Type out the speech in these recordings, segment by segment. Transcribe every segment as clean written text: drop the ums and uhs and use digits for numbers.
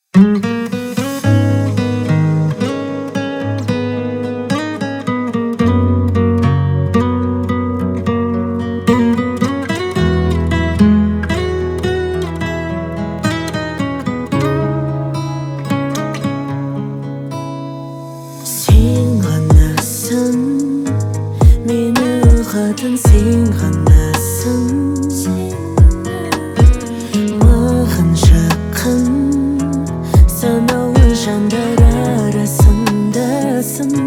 Сен ғанасың, мені ұғатын сен ғанасың. Маған жақын, санаулы жандар арасындасың.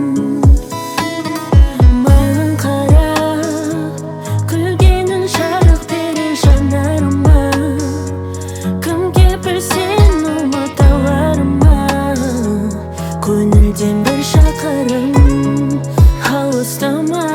Маған қарап, күлгенің жарық берер жанарыма. Кімге білсең ұмыта аларыма. Көңілден бір шақырым алыстама.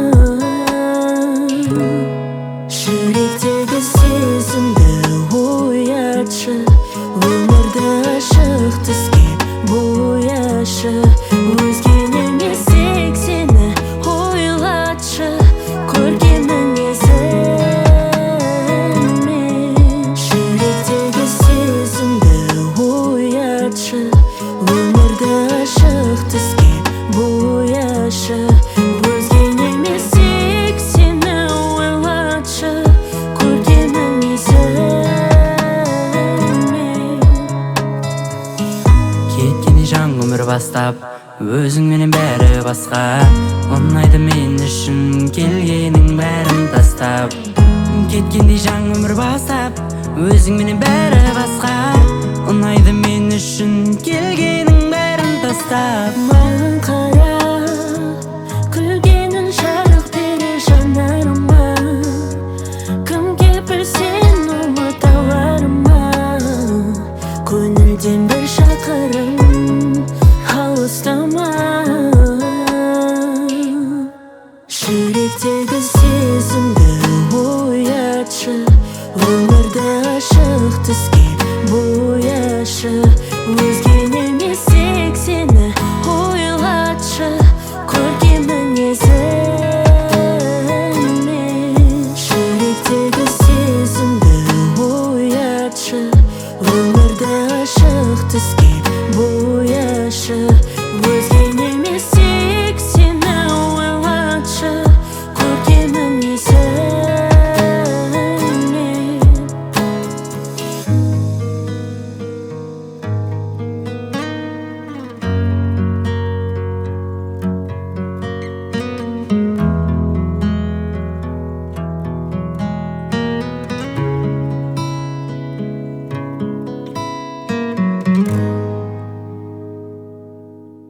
Жүректегі сезімді оятшы, өмірді ашық түске бояшы. Өзгені емес тек сені ойлатшы, көргеннің есімен. Жүректегі сезімді оятшы, өмірді ашық түске бояшы. Өзгені емес тек сені ойлатшы, көргенің есімен. Кеткенде жан өмір бастап, өзіңменен бәрі басқа. Ұнайды мен үшін келгенің бәрін тастап. Кеткенде жан өмір бастап, өзіңменен бәрі басқа. Ұнайды мен үшін келгенің бәрін тастап. Маған қарап, күлгенің жарық берер жанарыма. Кімге білсең ұмыта аларыма. Көңілден бір шақырым алыстама. Жүректегі сезімді оятшы, өмірді ашық түске бояшы. Өзгені емес тек сені ойлатшы, көргенің есімен. Жүректегі сезімді оятшы, өмірді ашық түске бояшы.